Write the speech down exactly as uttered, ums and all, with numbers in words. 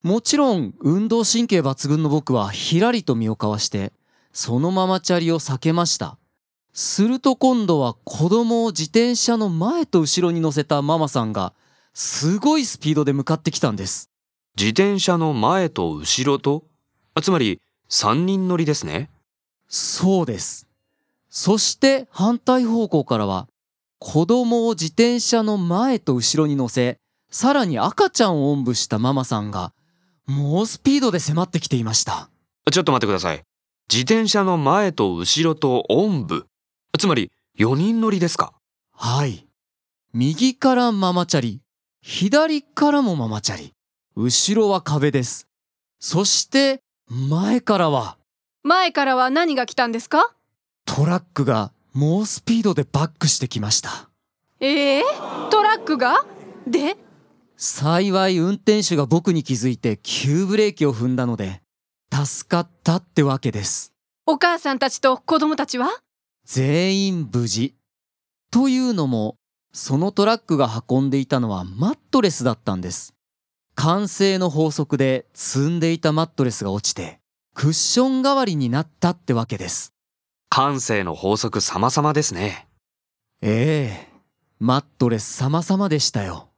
もちろん運動神経抜群の僕はひらりと身をかわしてそのママチャリを避けました。すると今度は子供を自転車の前と後ろに乗せたママさんがすごいスピードで向かってきたんです。 自転車の前と後ろと、あ、つまりさんにん乗りですね。 そうです。そして反対方向からは子供を自転車の前と後ろに乗せ、さらに赤ちゃんをおんぶしたママさんが猛スピードで迫ってきていました。 ちょっと待ってください。自転車の前と後ろとおんぶ、つまりよにん乗りですか？ はい。右からママチャリ、左からもママチャリ、後ろは壁です。そして前からは前からは何が来たんですか？ トラックが猛スピードでバックしてきました。 えー、トラックが？で？ 幸い運転手が僕に気づいて急ブレーキを踏んだので助かったってわけです。 お母さんたちと子供たちは？ 全員無事。というのも、そのトラックが運んでいたのはマットレスだったんです。慣性の法則で積んでいたマットレスが落ちてクッション代わりになったってわけです。 慣性の法則様々ですね。 ええ、マットレス様々でしたよ。